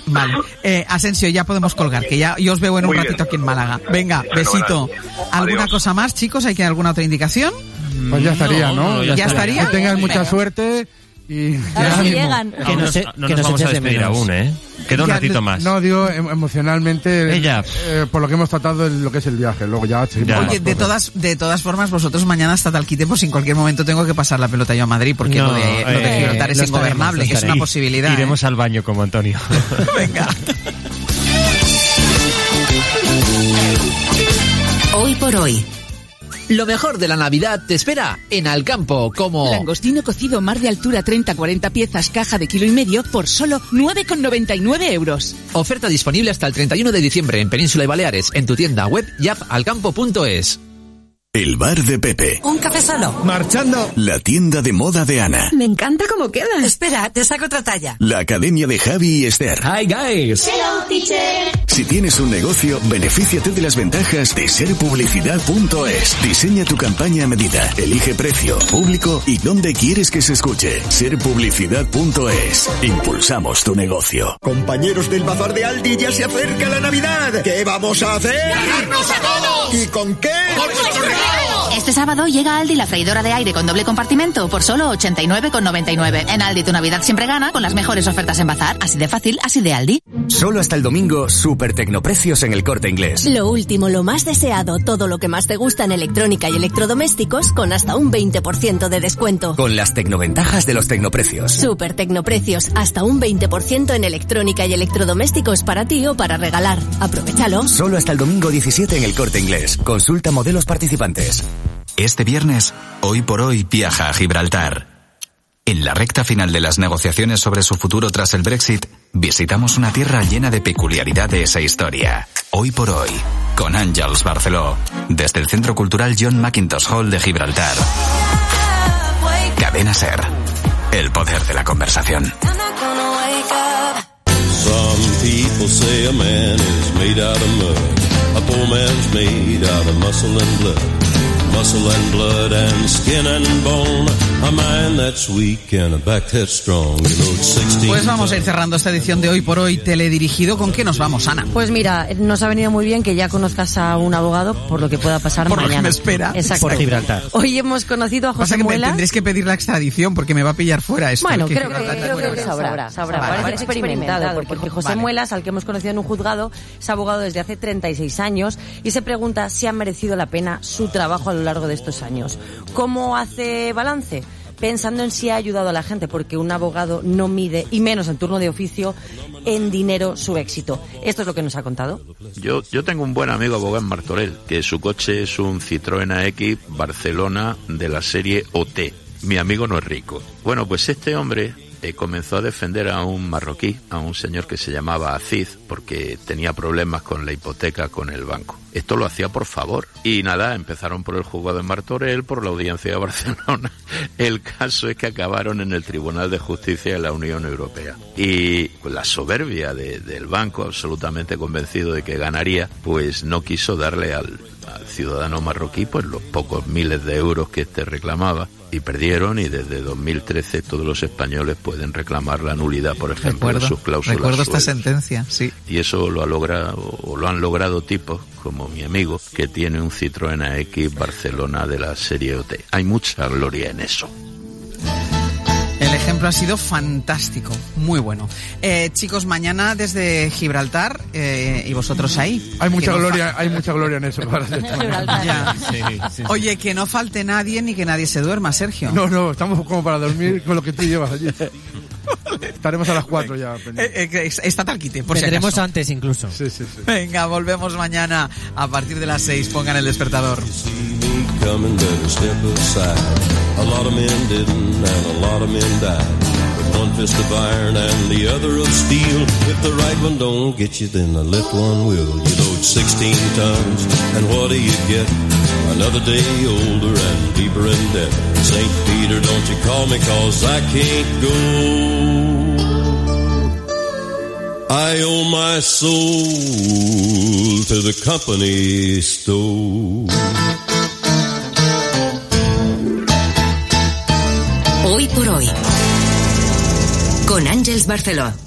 Vale. Asensio, ya podemos colgar, que ya yo os veo en un ratito aquí en Málaga. Venga, besito. ¿Alguna cosa más, chicos? ¿Hay que dar alguna otra indicación? Pues ya estaría, ¿no? Ya estaría. Que tengas mucha suerte y... A ver si llegan. No nos vamos a despedir aún, ¿eh? Queda un ratito más. No, digo, emocionalmente, Ella. por lo que hemos tratado de lo que es el viaje. Luego ya seguimos. Oye, de todas formas, vosotros mañana hasta Talquite, pues en cualquier momento tengo que pasar la pelota yo a Madrid, porque lo de Gibraltar es ingobernable, es una posibilidad. Iremos al baño como Antonio. Venga. Hoy por hoy. Lo mejor de la Navidad te espera en Alcampo, como... Langostino cocido mar de altura 30-40 piezas, caja de 1,5 kg por solo 9,99 euros. Oferta disponible hasta el 31 de diciembre en Península y Baleares, en tu tienda web y app alcampo.es. El bar de Pepe. Un café solo. Marchando. La tienda de moda de Ana. Me encanta cómo queda. Espera, te saco otra talla. La academia de Javi y Esther. Hi guys. Hello, teacher. Si tienes un negocio, benefíciate de las ventajas de serpublicidad.es. Diseña tu campaña a medida, elige precio, público y dónde quieres que se escuche. Serpublicidad.es. Impulsamos tu negocio. Compañeros del bazar de Aldi, ya se acerca la Navidad. ¿Qué vamos a hacer? ¡Ganarnos a todos! ¿Y con qué? ¡Con nuestros regalos! Este sábado llega a Aldi la freidora de aire con doble compartimento por solo 89,99. En Aldi tu Navidad siempre gana con las mejores ofertas en bazar. Así de fácil, así de Aldi. Solo hasta el domingo, super tecnoprecios en El Corte Inglés. Lo último, lo más deseado, todo lo que más te gusta en electrónica y electrodomésticos con hasta un 20% de descuento. Con las tecnoventajas de los tecnoprecios. Super tecnoprecios, hasta un 20% en electrónica y electrodomésticos para ti o para regalar. Aprovechalo. Solo hasta el domingo 17 en El Corte Inglés. Consulta modelos participantes. Este viernes, Hoy por Hoy viaja a Gibraltar. En la recta final de las negociaciones sobre su futuro tras el Brexit, visitamos una tierra llena de peculiaridades e historia. Hoy por Hoy, con Àngels Barceló, desde el Centro Cultural John Mackintosh Hall de Gibraltar. Cadena SER, el poder de la conversación. Some people say a man is made out of mud. A poor man's made out of muscle and blood. Muscle and blood and skin and bone. A mind that's weak and a back that's strong. You know, 16 Pues vamos a ir cerrando esta edición de Hoy por Hoy teledirigido. ¿Con qué nos vamos, Ana? Pues mira, nos ha venido muy bien que ya conozcas a un abogado por lo que pueda pasar por mañana. Por lo que me espera. Exacto. Por Gibraltar. Hoy hemos conocido a José Pasa que Muelas. tendréis que pedir la extradición porque me va a pillar fuera esto. Bueno, creo que sabrá. Parece experimentado, porque José Muelas, al que hemos conocido en un juzgado, es abogado desde hace 36 años y se pregunta si ha merecido la pena su trabajo a lo largo de estos años. ¿Cómo hace balance? Pensando en si ha ayudado a la gente, porque un abogado no mide, y menos en turno de oficio, en dinero su éxito. Esto es lo que nos ha contado. Yo tengo un buen amigo abogado en Martorell, que su coche es un Citroën AX Barcelona de la serie OT. Mi amigo no es rico. Bueno, pues este hombre comenzó a defender a un marroquí, a un señor que se llamaba Aziz, porque tenía problemas con la hipoteca con el banco. Esto lo hacía por favor. Y nada, empezaron por el juzgado de Martorell, por la audiencia de Barcelona. El caso es que acabaron en el Tribunal de Justicia de la Unión Europea. Y pues, la soberbia del banco, absolutamente convencido de que ganaría, pues no quiso darle al ciudadano marroquí pues los pocos miles de euros que este reclamaba, y perdieron, y desde 2013 todos los españoles pueden reclamar la nulidad, por ejemplo, de sus cláusulas. Recuerdo esta sentencia, sí. Y eso lo han logrado tipos como mi amigo, que tiene un Citroën AX Barcelona de la serie OT. Hay mucha gloria en eso. El ejemplo ha sido fantástico, muy bueno. Chicos, mañana desde Gibraltar, y vosotros ahí. Hay mucha gloria en eso. Ya. Sí. Oye, que no falte nadie ni que nadie se duerma, Sergio. No, estamos como para dormir con lo que tú llevas allí. Estaremos a las 4 ya. Está Talquite, por Vendremos si acaso. antes incluso. Sí. Venga, volvemos mañana a partir de las 6. Pongan el despertador. A lot of men didn't, and a lot of men died. With one fist of iron and the other of steel. If the right one don't get you, then the left one will. You load 16 tons, and what do you get? Another day older and deeper in debt. St. Peter, don't you call me, 'cause I can't go. I owe my soul to the company store. Hoy por Hoy, con Àngels Barceló.